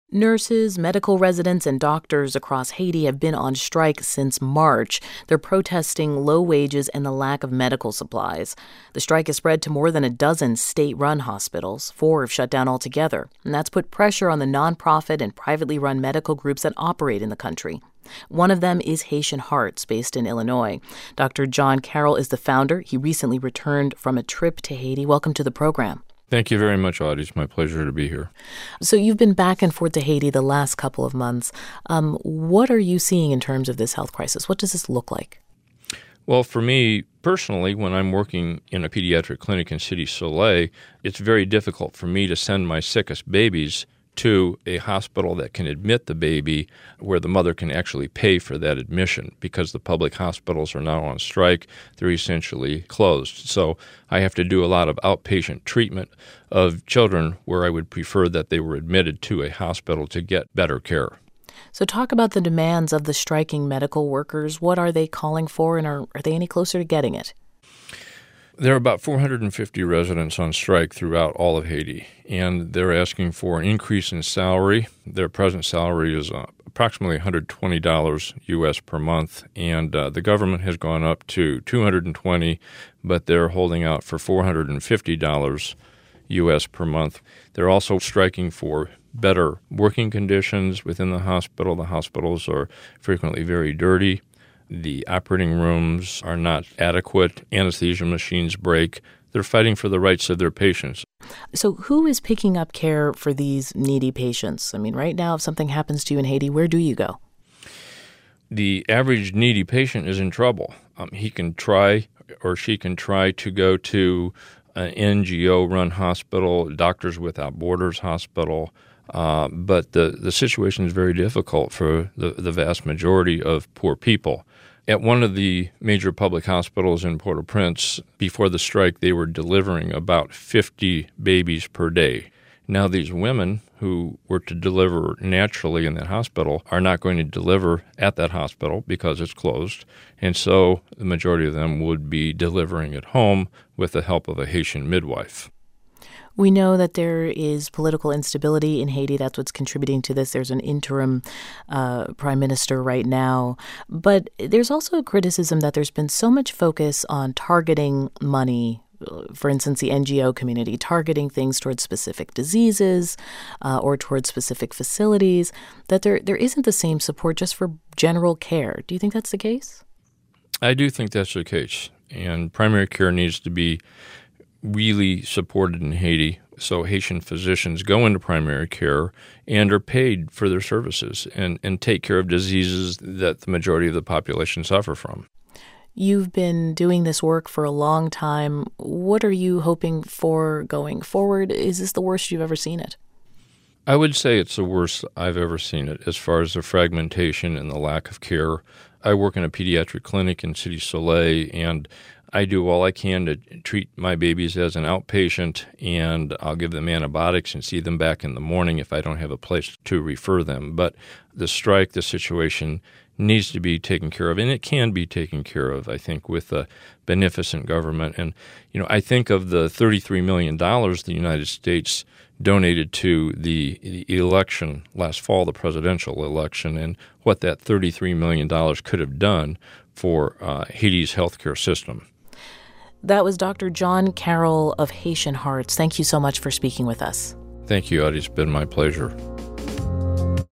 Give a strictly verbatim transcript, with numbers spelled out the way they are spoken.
Nurses, medical residents, and doctors across Haiti have been on strike since March. They're protesting low wages and the lack of medical supplies. The strike has spread to more than a dozen state-run hospitals. Four have shut down altogether, and that's put pressure on the nonprofit and privately run medical groups that operate in the country. One of them is Haitian Hearts, based in Illinois. Doctor John Carroll is the founder. He recently returned from a trip to Haiti. Welcome to the program. Thank you very much, Audie. It's my pleasure to be here. So you've been back and forth to Haiti the last couple of months. Um, what are you seeing in terms of this health crisis? What does this look like? Well, for me personally, when I'm working in a pediatric clinic in Cité Soleil, it's very difficult for me to send my sickest babies to a hospital that can admit the baby where the mother can actually pay for that admission because the public hospitals are now on strike. They're essentially closed. So I have to do a lot of outpatient treatment of children where I would prefer that they were admitted to a hospital to get better care. So talk about the demands of the striking medical workers. What are they calling for, and are, are they any closer to getting it? There are about four hundred fifty residents on strike throughout all of Haiti, and they're asking for an increase in salary. Their present salary is uh, approximately one hundred twenty dollars U S per month, and uh, the government has gone up to two hundred twenty dollars, but they're holding out for four hundred fifty dollars U S per month. They're also striking for better working conditions within the hospital. The hospitals are frequently very dirty. The operating rooms are not adequate. Anesthesia machines break. They're fighting for the rights of their patients. So who is picking up care for these needy patients? I mean, right now, if something happens to you in Haiti, where do you go? The average needy patient is in trouble. Um, he can try or she can try to go to an N G O-run hospital, Doctors Without Borders hospital, uh, but the, the situation is very difficult for the, the vast majority of poor people. At one of the major public hospitals in Port-au-Prince, before the strike, they were delivering about fifty babies per day. Now these women who were to deliver naturally in that hospital are not going to deliver at that hospital because it's closed, and so the majority of them would be delivering at home with the help of a Haitian midwife. We know that there is political instability in Haiti. That's what's contributing to this. There's an interim uh, prime minister right now. But there's also a criticism that there's been so much focus on targeting money, for instance, the N G O community, targeting things towards specific diseases uh, or towards specific facilities, that there there isn't the same support just for general care. Do you think that's the case? I do think that's the case. And primary care needs to be really supported in Haiti. So Haitian physicians go into primary care and are paid for their services and, and take care of diseases that the majority of the population suffer from. You've been doing this work for a long time. What are you hoping for going forward? Is this the worst you've ever seen it? I would say it's the worst I've ever seen it as far as the fragmentation and the lack of care. I work in a pediatric clinic in Cité Soleil, and I do all I can to treat my babies as an outpatient, and I'll give them antibiotics and see them back in the morning if I don't have a place to refer them. But the strike, the situation needs to be taken care of, and it can be taken care of, I think, with a beneficent government. And, you know, I think of the thirty-three million dollars the United States donated to the, the election last fall, the presidential election, and what that thirty-three million dollars could have done for uh, Haiti's healthcare system. That was Doctor John Carroll of Haitian Hearts. Thank you so much for speaking with us. Thank you, Audie. It's been my pleasure.